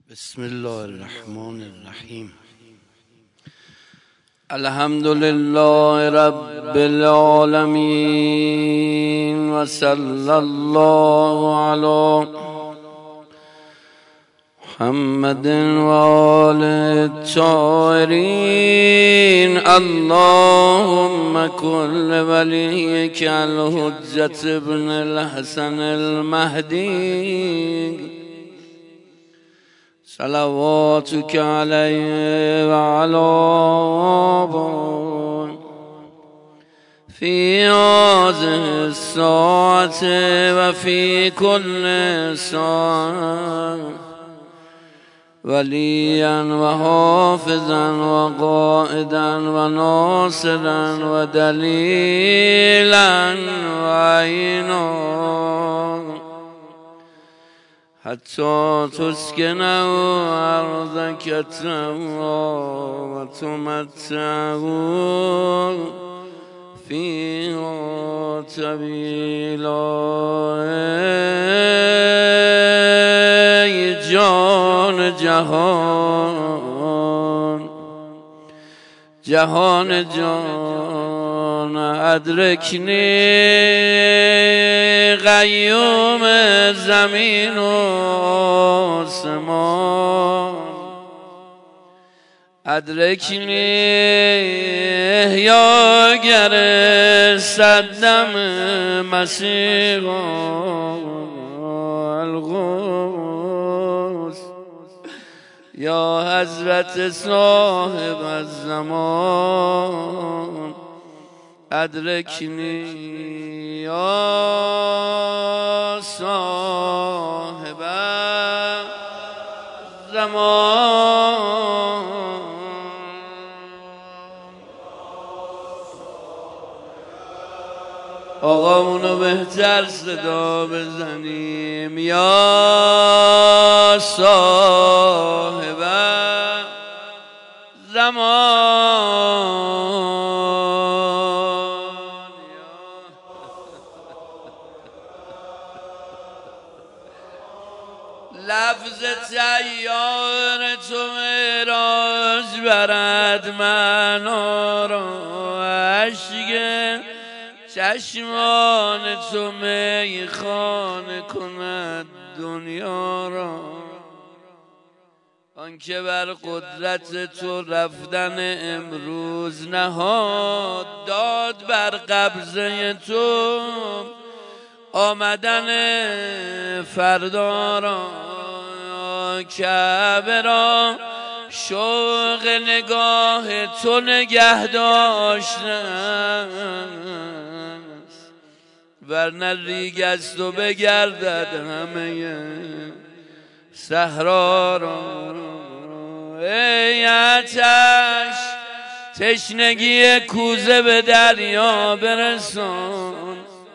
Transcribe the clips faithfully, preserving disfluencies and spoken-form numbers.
بسم الله الرحمن الرحیم. الحمد لله رب العالمین و صلی الله علی محمد و آل الطاهرین. اللهم کل ولیک الحجة ابن الحسن المهدی صلواتك عليه وعلى آبائه في هذه الساعة وفي كل ساعة وليا وحافظا وقائدا وناصرا ودليلا وعينا حتى تسكنه أرضك ترى وتمتعه فيها طويلا. جان جهان جهان جان ادرکنی قیوم زمین و آسمان، ادرکنی احیاگر صدم مسیح القدس. یا حضرت صاحب الزمان ادرکنی یا صاحب الزمان. آقا اونو بهتر صدا بزنیم. یا صاحب زمان، لفظ تیار تو معراج برد معنا را، عشق چشمان تو میخانه کند دنیا را. آنکه بر قدرت تو رفتن امروز نهاد، داد بر قبضه تو آمدن فردا را. کعبه را شوق نگاه تو نگه داشتن، ورنه ریگ از تو بگردد همه صحرا را. ای آتش تشنگی کوزه به دریا برسان،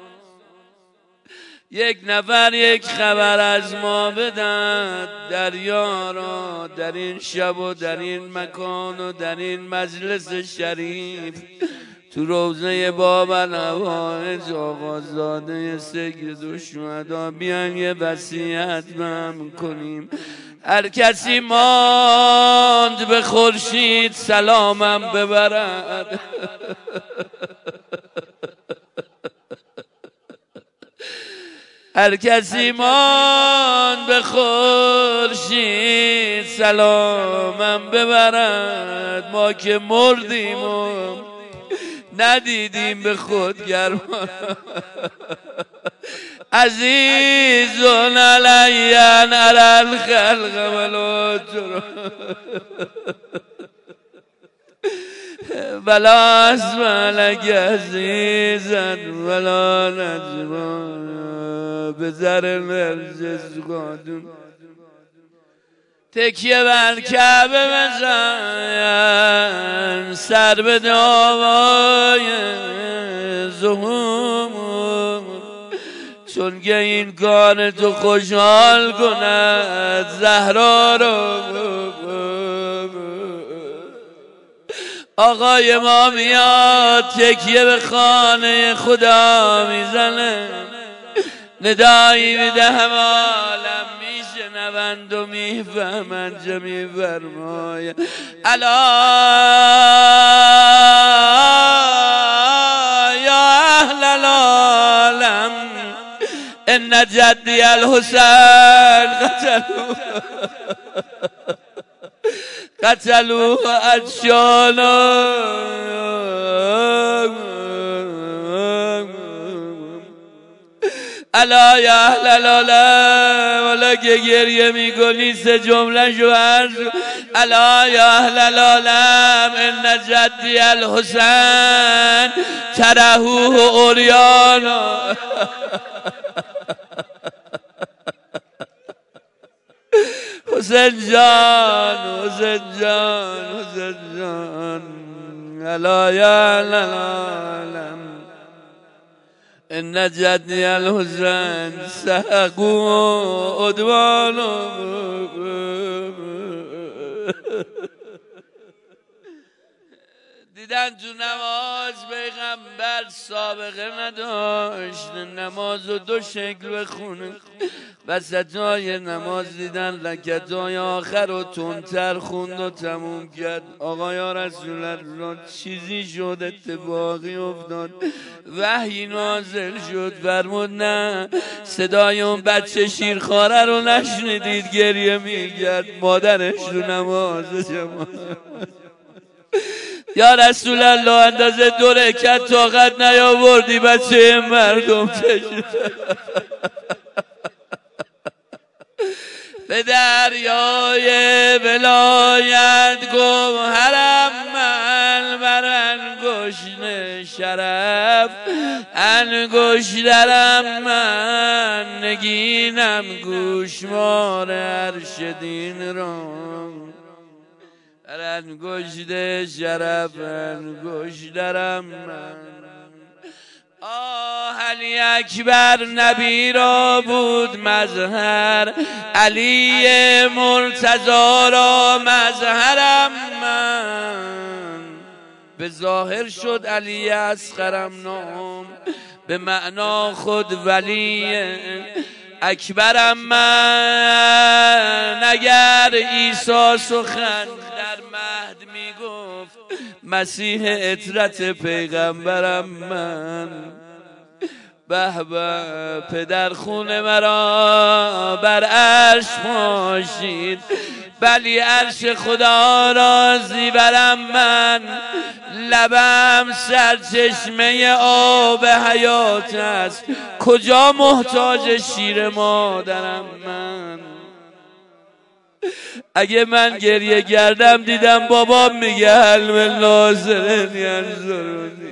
یک نفر یک خبر از ما بدن دریا را. در این شب و در این مکان و در این مجلس شریف تو روضه باب الحوائج آقازاده سید الشهدا بیایم یه وصیت به هم کنیم. هر کسی ماند به خورشید سلامم ببرد، هر کسی ماند به خورشید سلامم ببرد. ما که مردیم و ندیدیم به خود گرمان. عزیزون علی ان اری الخلق ولا ترى ولا اسمع لك عزیزا ولا نجما بزر نرجس قادم. تکیه بر کعبه بزن، سر به دعای ظهور، چون که این کار تو خوشحال کند زهرا رو. آقای ما میاد تکیه به خانه خدا میزنه، ندایی میده هم عالم میشنه میشنوند و میفهمند چه میفرماید. الا یا اهل العالم ان جدی الحسین قتلوه قتلوه اجشانا. الا یا اهل العالم، والا که گریه میکنی سه جمله شو عرض. الا یا اهل العالم ان جدی الحسین ترهوه عریانا. حسین جان حسین جان حسین جان. الا یا اهل العالم ان جدی الحسین سحقوا عدوانا. دیدن تو نماز پیغمبر سابقه نداشت، نماز و دو شکل بخونه. وسطای نماز دیدن رکعتای آخر رو تندتر خوند و تموم کرد. آقا یا رسول الله چیزی شد، اتفاقی افتاد، وحی نازل شد. فرمود نه، صدای اون بچه شیرخواره رو نشنیدید؟ گریه میگرد مادرش رو نماز جماعت. یا رسول الله اندازه دو رکعت طاقت نیاوردی بچه مردم چشم به دریای ولایت گوهرم من بر انگشت شرف انگشترم من نگینم گوشوار عرش دین را بر انگشت شرف انگشترم من. آه علی اکبر نبی را بود مظهر، علی مرتضی را مظهرم من. به ظاهر شد علی اصغرم نام، به معنا خود ولی اکبرم من. اگر عیسی سخن در مهد میگفت مسیح اطرت پیغمبرم من. به به پدر خون مرا بر عرش پاشید، بلی عرش خدا راضی برم من. لبم سرچشمه آب حیات است، کجا محتاج شیر مادرم من. اگه من گریه کردم دیدم بابام میگه هل من ناظرین ینظرونی.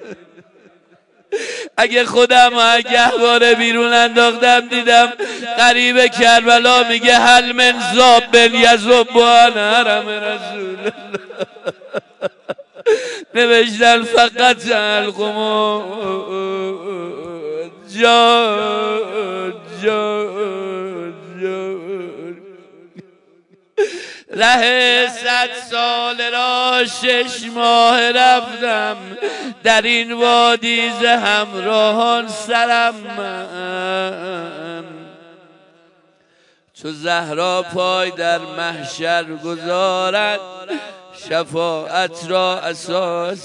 اگه خودم و گهواره بیرون انداختم دیدم قریب کربلا میگه هل من زابن یذب عن حرم رسول الله. نوشتن فقط القمو جا جا جا. ره صد سال را شش ماه رفتم، در این وادی ز همراهان سرم من. چو زهرا پای در محشر گذارد، شفاعت را اساس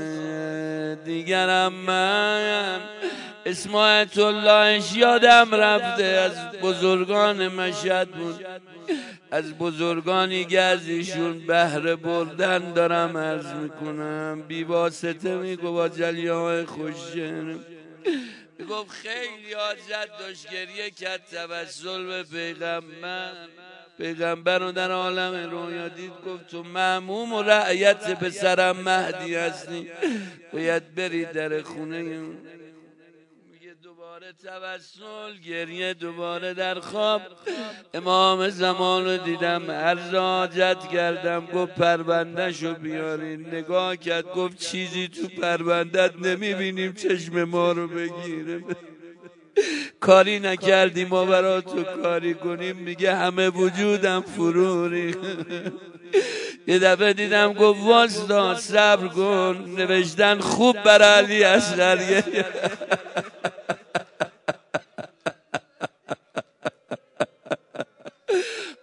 دیگرم من. اسماعیل اللهش یادم رفته، از بزرگان مشهد بود، از بزرگانی که از ایشون بهره بردن دارم عرض میکنم. بی واسطه میگو با جلیه های خوشن میگفت خیلی حاجت داشت گریه کرد توسل به پیغمبر. پیغمبر رو در عالم رویا دید، گفت تو مأموم و رعیت پسرم مهدی هستی، باید بری در خونه. میگه دوباره توسل گریه، دوباره در خواب. امام زمان رو دیدم، عرض حاجت کردم، گفت پرونده شو بیارین. نگاه کرد گفت چیزی تو پروندت نمیبینیم چشم ما رو بگیره. کاری نکردیم ما برا تو کاری کنیم. میگه همه وجودم فروری. یه دفعه دیدم گفت واستا صبر کن، نوشتن خوب بر علی اصغر.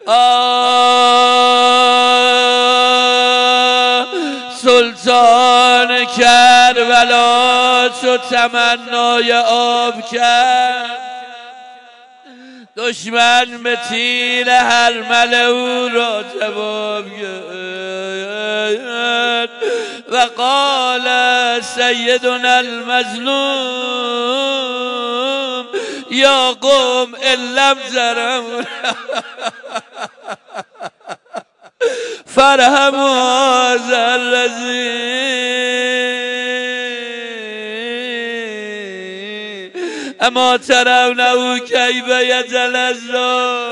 آه سلطان کربلا چو تمنای آب کرد، دشمن به تیر هرمل او را جواب کرد و قال سیدنا المظلوم یا قوم علم زرم فرهموا هذا الذی اما ترونه کیف یتلظی.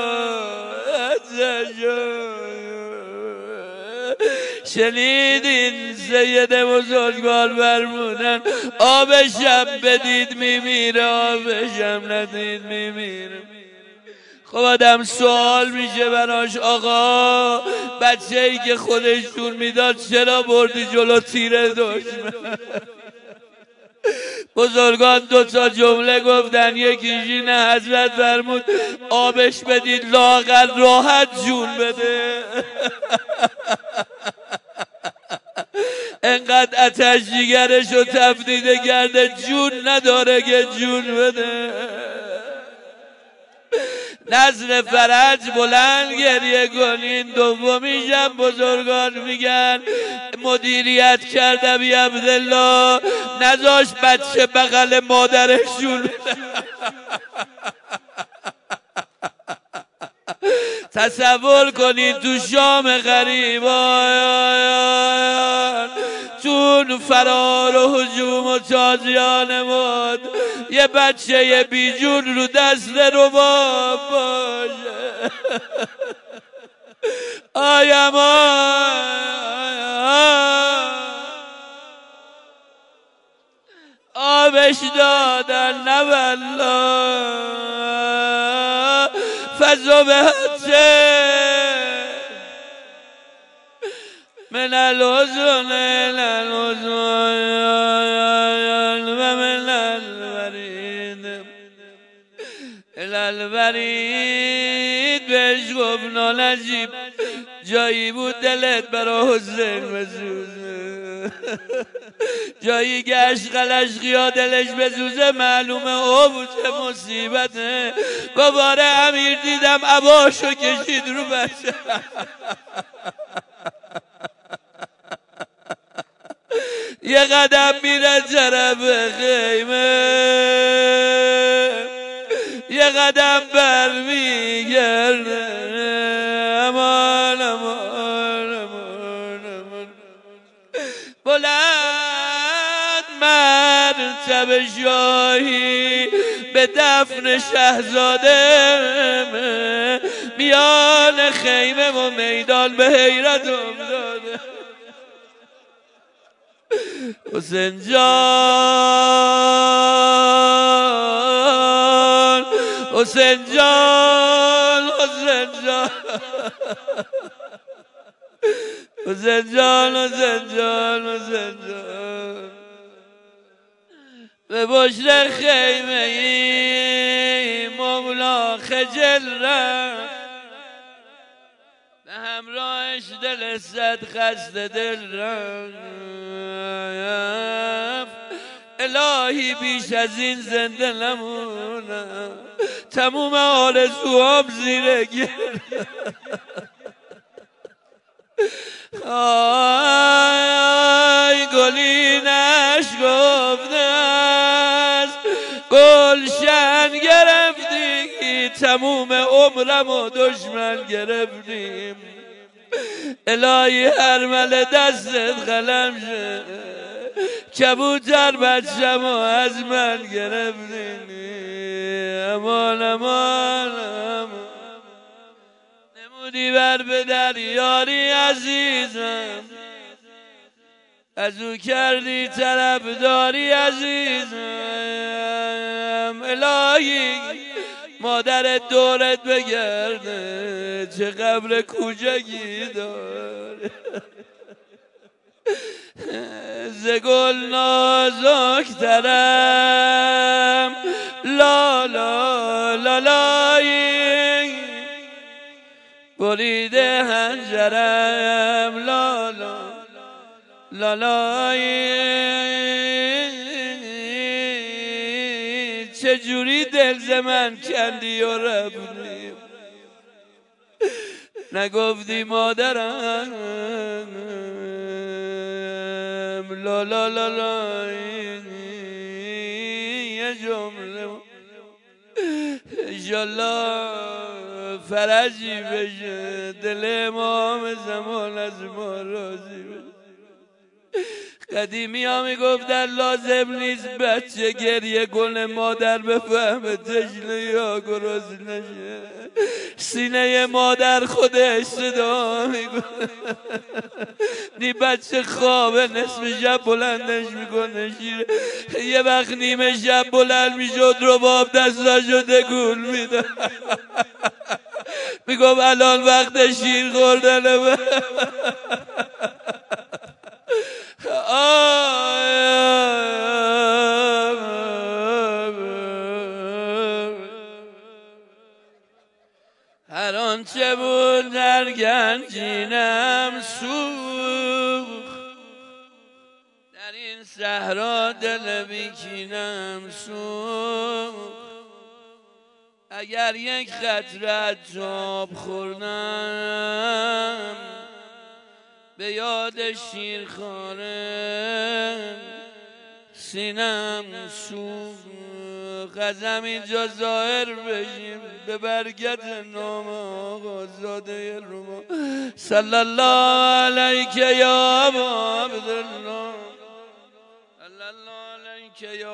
شنیدین سید بزرگوار فرمودن آبشم بدید میمیره، آبشم ندید میمیره. خب آدم سوال میشه براش آقا بچه ای که خودش جون میداد چرا بردی جلو تیر دشمن؟ بزرگان دو تا جمله گفتن، یکیش اینه حضرت فرمود آبش بدید لااقل راحت جون بده. انقدر آتش جیگرش رو تفدیده کرده جون نداره که جون بده. نظر فرج بلند گریه کنین. دومیشم بزرگان میگن مدیریت کرده بی عبدالله، نذاش بچه بغل مادرش جون بده. تصور کنید تو شام غریبان، چون فرار و هجوم و تازیان مد یه بچه یه بیجون رو دست رباب باشه. آیم آبش دادن نه والله فزبهته من الحزن الحزن و من الورید الورید. بهش گفت نالجیب جایی بود دلت برا حسین بسوزه، جایی گشت قلشقیا دلش بسوزه، معلومه او بود چه مصیبته. گواره امیر دیدم عباشو کشید رو بچه. یه قدم میره طرف خیمه، یه قدم برمیگرده. امان امان امان امان بلند مرتبه شاهی به دفن شهزاده، میان خیمه و میدان به حیرت افتاده. حسین جان حسین جان حسین جان حسین جان حسین جان حسین جان به پشت خیمه ای مولا خجل رفت، به همراهش دل صد خسته دل رفت. الهی بیش از این زنده نمونم، تموم آرزوام زیر گریه. آی گلینش گفته است گلشن گرفتی، تموم عمرم و دشمن گرفتیم. الهی هرمل دستت قلم شد، کبوتر بچم و از من گرفتیم. امان امان امان نمودی بر به دریاری عزیزم، از او کردی طرفداری عزیزم. الهی مادرت دورت بگرده، چه قبر کوچکی داره. ز گل نازکترم لا لا لا لای، برید هنجرم لالا لالایی چجوری دل ز من کندی و ربونی نگفتی مادرم لالا لالایی یه جمله انشالله فرجی بشه دل امام زمان از ما راضی بشه. قدیمی ها میگفتن لازم نیست بچه گریه کنه مادر بفهمه تشنه یا گرسنه نشه. سینه مادر خودش صدا میکنه نی بچه خوابه نصف شب بلندش میکنه شیر یه وقت نیمه شب بلند میشد رباب دستاشو تکون میده میگم الان وقت شیر خوردنه هر آنچه بود در گنجینم سوخت در این صحرا دل بیکینم سوخت اگر یک خطره تاب خوردم به یاد شیرخواره سینم سوخت خزم اینجا ظاهر بشیم به برکت نام آقا زاده روما صلی الله علیک یا ابا عبدالله صلی الله علیک یا